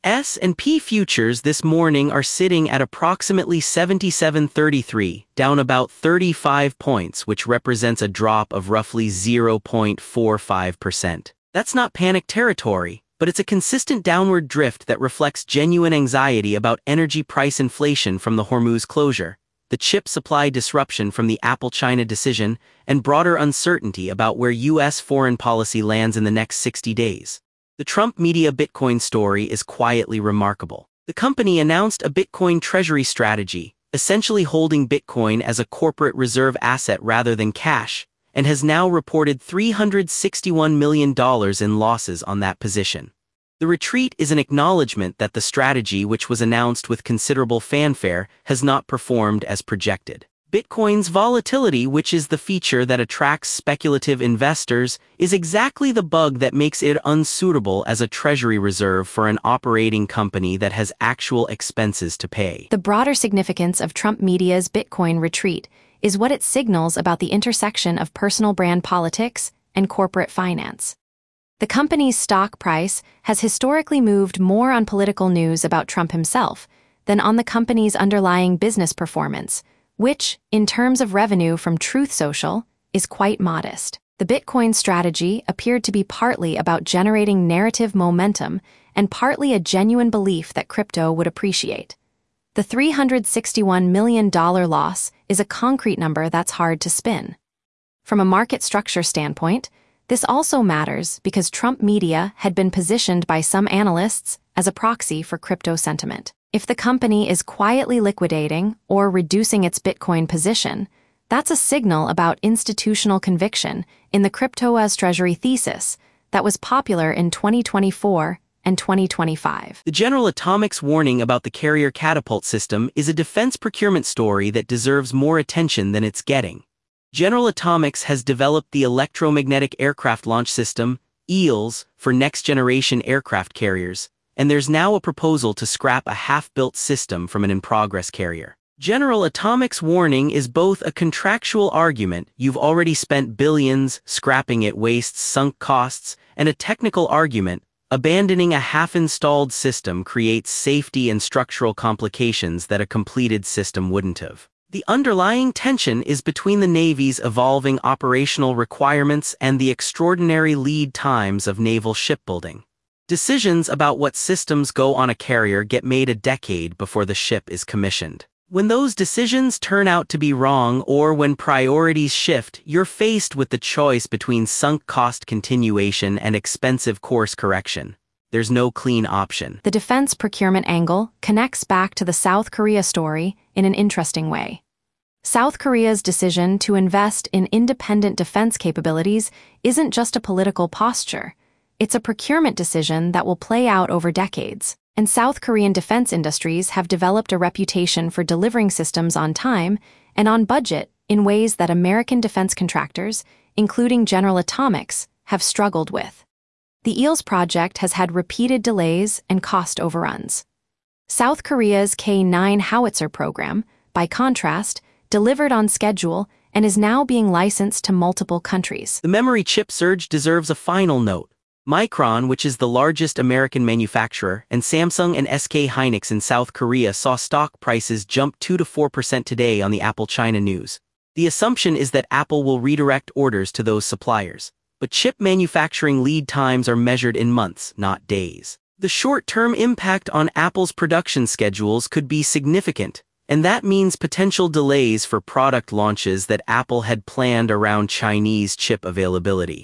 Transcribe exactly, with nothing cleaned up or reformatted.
S and P futures this morning are sitting at approximately seventy-seven thirty-three, down about thirty-five points, which represents a drop of roughly zero point four five percent. That's not panic territory, but it's a consistent downward drift that reflects genuine anxiety about energy price inflation from the Hormuz closure, the chip supply disruption from the Apple-China decision, and broader uncertainty about where U S foreign policy lands in the next sixty days. The Trump media Bitcoin story is quietly remarkable. The company announced a Bitcoin treasury strategy, essentially holding Bitcoin as a corporate reserve asset rather than cash, and has now reported three hundred sixty-one million dollars in losses on that position. The retreat is an acknowledgement that the strategy, which was announced with considerable fanfare, has not performed as projected. Bitcoin's volatility, which is the feature that attracts speculative investors, is exactly the bug that makes it unsuitable as a treasury reserve for an operating company that has actual expenses to pay. The broader significance of Trump media's Bitcoin retreat is what it signals about the intersection of personal brand politics and corporate finance. The company's stock price has historically moved more on political news about Trump himself than on the company's underlying business performance, which, in terms of revenue from Truth Social, is quite modest. The Bitcoin strategy appeared to be partly about generating narrative momentum and partly a genuine belief that crypto would appreciate. The three hundred sixty-one million dollars loss is a concrete number that's hard to spin. From a market structure standpoint, this also matters because Trump media had been positioned by some analysts as a proxy for crypto sentiment. If the company is quietly liquidating or reducing its Bitcoin position, that's a signal about institutional conviction in the crypto as treasury thesis that was popular in twenty twenty-four and twenty twenty-five. The General Atomics warning about the carrier catapult system is a defense procurement story that deserves more attention than it's getting. General Atomics has developed the Electromagnetic Aircraft Launch System, E L S, for next-generation aircraft carriers, and there's now a proposal to scrap a half-built system from an in-progress carrier. General Atomics' warning is both a contractual argument, you've already spent billions, scrapping it wastes sunk costs, and a technical argument, abandoning a half-installed system creates safety and structural complications that a completed system wouldn't have. The underlying tension is between the Navy's evolving operational requirements and the extraordinary lead times of naval shipbuilding. Decisions about what systems go on a carrier get made a decade before the ship is commissioned. When those decisions turn out to be wrong or when priorities shift, you're faced with the choice between sunk cost continuation and expensive course correction. There's no clean option. The defense procurement angle connects back to the South Korea story in an interesting way. South Korea's decision to invest in independent defense capabilities isn't just a political posture. It's a procurement decision that will play out over decades, and South Korean defense industries have developed a reputation for delivering systems on time and on budget in ways that American defense contractors, including General Atomics, have struggled with. The E L S project has had repeated delays and cost overruns. South Korea's K nine howitzer program, by contrast, delivered on schedule and is now being licensed to multiple countries. The memory chip surge deserves a final note. Micron, which is the largest American manufacturer, and Samsung and S K Hynix in South Korea saw stock prices jump two to four percent today on the Apple-China news. The assumption is that Apple will redirect orders to those suppliers, but chip manufacturing lead times are measured in months, not days. The short-term impact on Apple's production schedules could be significant, and that means potential delays for product launches that Apple had planned around Chinese chip availability.